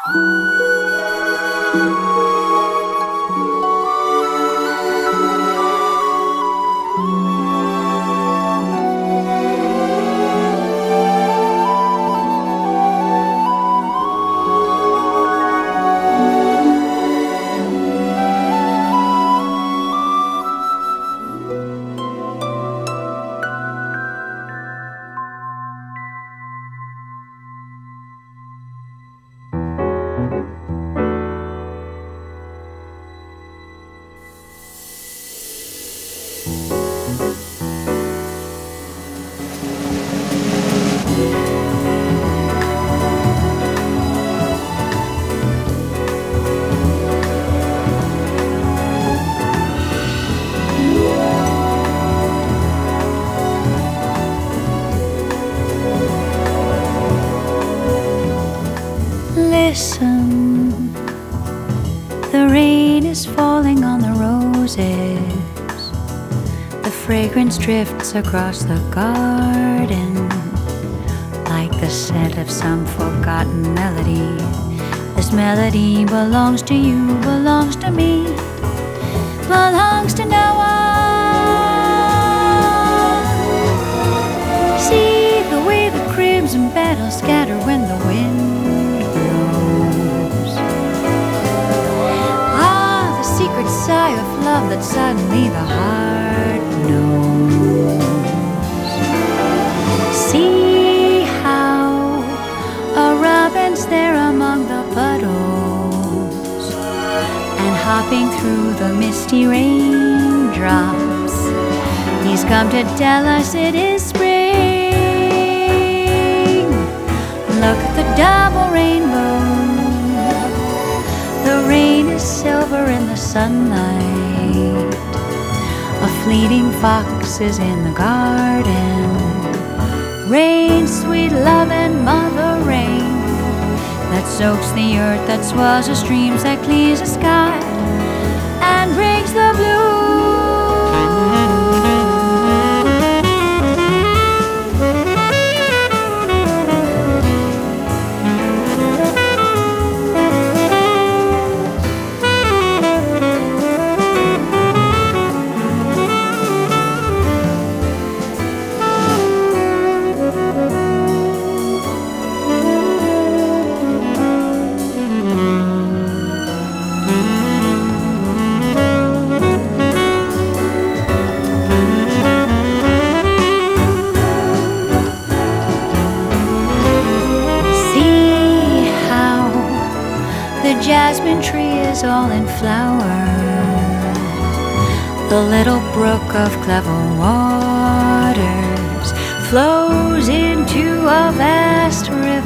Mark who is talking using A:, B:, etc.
A: Listen, the rain is falling on the roses. The fragrance drifts across the garden like the scent of some forgotten melody. This melody belongs to you, belongs to me, belongs to no one. See the way the crimson petals scatter when the wind blows. Ah, the secret sigh of love that suddenly the heart knows. See how a robin's there among the puddles, and hopping through the misty raindrops, he's come to tell us it is spring. Look at the double rainbow. The rain is silver in the sunlight. A fleeting fox is in the garden. Rain, sweet love and mother rain, that soaks the earth, that swells the streams, that cleans the sky and brings the blue. The jasmine tree is all in flower. The little brook of clever waters flows into a vast river.